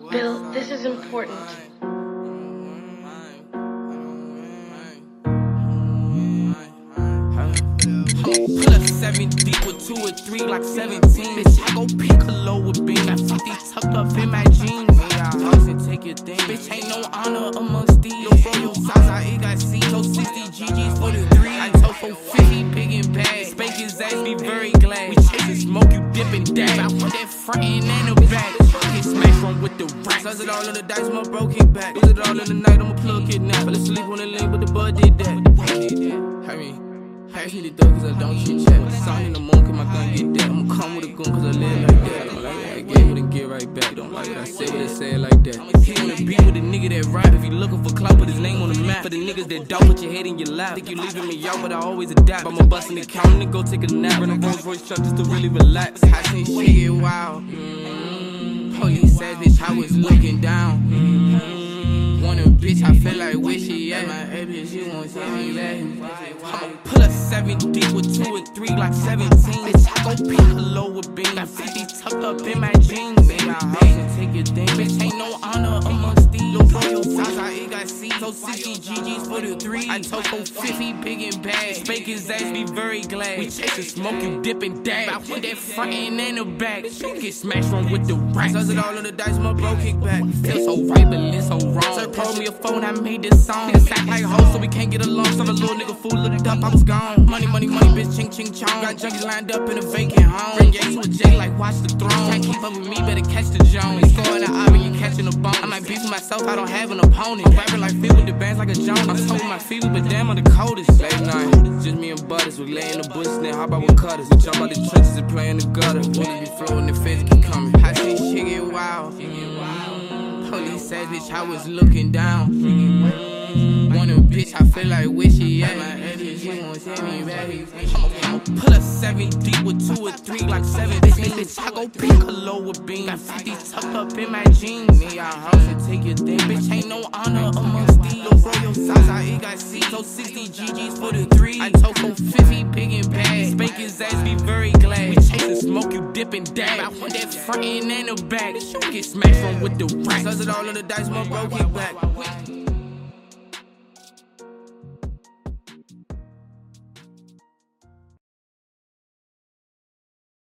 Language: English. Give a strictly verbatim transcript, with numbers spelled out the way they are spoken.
Bill, this is important. Pull up seven deep with two or three like seventeen. Bitch, I go Piccolo with beam. Got fifty tucked up in my jeans. Yeah, house and take your thing. Bitch, ain't no honor amongst these. Yo, bro, your size, I ain't got C. So sixty G Gs for the three. I told for fifty, big and bad. Spank his ass, be very glad. We chasing smoke, you dipping dab. I want that front end and the back. Get smashed from with the racks. Does it all in the dice, my bro kick back. Lose it all in the night, I'ma plug it now. Fell asleep on the lane, but the bud did that. Hurry. Pass me the dough cause I don't chit chat. Song in the morning cause my gun get that. I'ma come with a gun cause I live like that. Don't like what I gave it and get right back. Don't like what I say, but I say it like that. He wanna be with a nigga that rap. If you looking for clout, put his name on the map. For the niggas that don't put your head in your lap. Think you leaving me out, but I always adapt. I'ma bust in the counter and go take a nap. Run a Rolls Royce truck just to really relax. I seen shit get wild. Mm-hmm. Police said bitch, I was looking down. Mm-hmm. Want a bitch, I feel like where she at. My bitch, you won't see me back. I'ma pull up seven deep with two or three like seventeen. Bitch, I go Piccolo with beam. Got fifty tucked up in my jeans. In my house and take your thing. Bitch, ain't no honor amongst these. Look for your size, I ain't got C. So sixty G Gs for the three. I told for fifty, big and bad. Spank his ass, be very glad. We chasing smoke, you dipping dab. I want that front end and the back. You get smashed from with the racks. Does it all in the dice, my bro kick back. Feel so right, but it's so wrong. Sir told me a phone, I made this song. Niggas act like hoes, so we can't get along. So a little nigga fool looked up, I was gone. Money, money, money, bitch, ching, ching, chong. Got junkies lined up in a vacant home. Bring Yates to a J like watch the throne. Can't keep up with me, better catch the Jones. Scoring the eye when you catching a bone. I might beef with myself, I don't have an opponent. I'm rapping like fit with the bands like a Jones. I'm told my fever, but damn, I'm the coldest. Late night, just me and Butters. We lay in the bush, then hop out with cutters. We jump out the trenches and play in the gutter. Bullets be flowing, the feds keep coming. I see shit get wild. Police said, bitch, I was looking down. Mm-hmm. Want a bitch, I feel like where she at. My bitch, you won't see me back. I'ma pull up seven deep with two or three like seventeen. Bitch, I go Piccolo with beam. Got fifty tucked up in my jeans. In your house and take your thing. Bitch, ain't no honor amongst these. Look for your size, I ain't got C. So sixty G Gs for the three. I told for fifty, big and bad. Spank his ass, be very glad. We chasing smoke, you dipping dab. I want that front end and the back. You get smashed from with the racks. Does it all in the dice, my bro kick back.